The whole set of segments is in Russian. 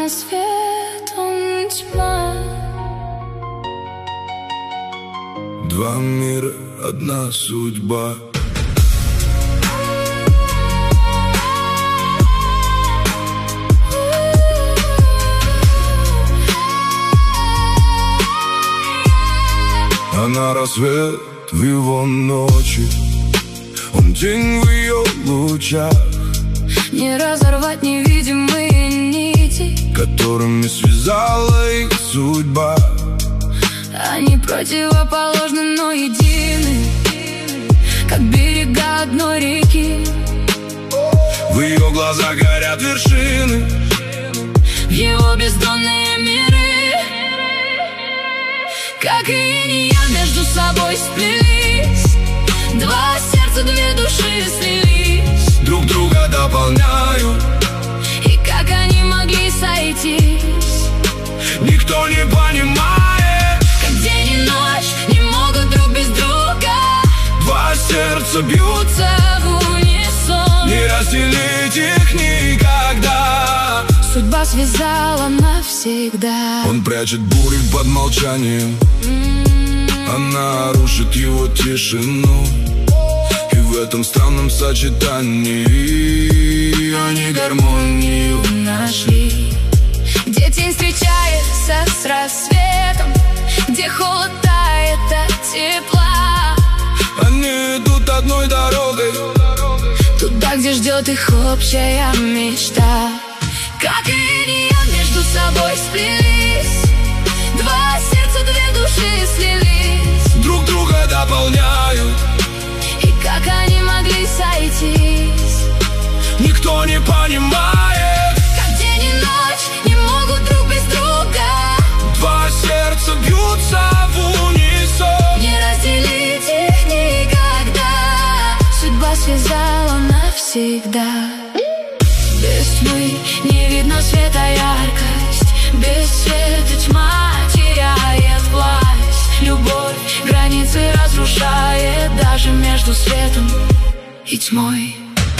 Она свет, он тьма. Два мира, одна судьба. Она рассвет в его ночи, он день в ее лучах. Не разорвать невидимые нити, которыми связала их судьба. Они противоположны, но едины, как берега одной реки. В ее глазах горят вершины, в его бездонные миры. Как и не я между собой сплелись, два сердца, две души слились, друг друга дополняют. И как они могли сойтись, никто не понимает. Как день и ночь не могут друг без друга. Два сердца бьются в унисон, не разделить их никогда. Судьба связала навсегда. Он прячет бури под молчанием, она рушит его тишину. И в этом странном сочетании они гармонию нашли. Где тень встречается с рассветом, где холод тает от тепла. Они идут одной дорогой, туда, где ждет их общая мечта. Как и не я между собой сплелись, два сердца, две души слились, друг друга дополняют. И как они могли сойтись, никто не понимает. Как день и ночь не могут друг без друга. Два сердца бьются в унисон, не разделить их никогда. Судьба связала навсегда. Без тьмы не видно света яркость, без света тьма теряет власть. Любовь границы разрушает даже между светом и тьмой.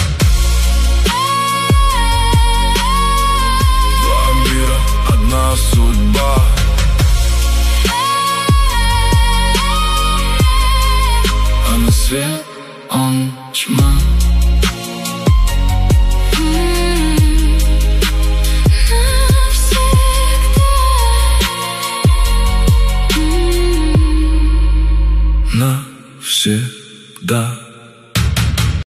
Два мира, одна судьба. Она свет, он тьма. Навсегда.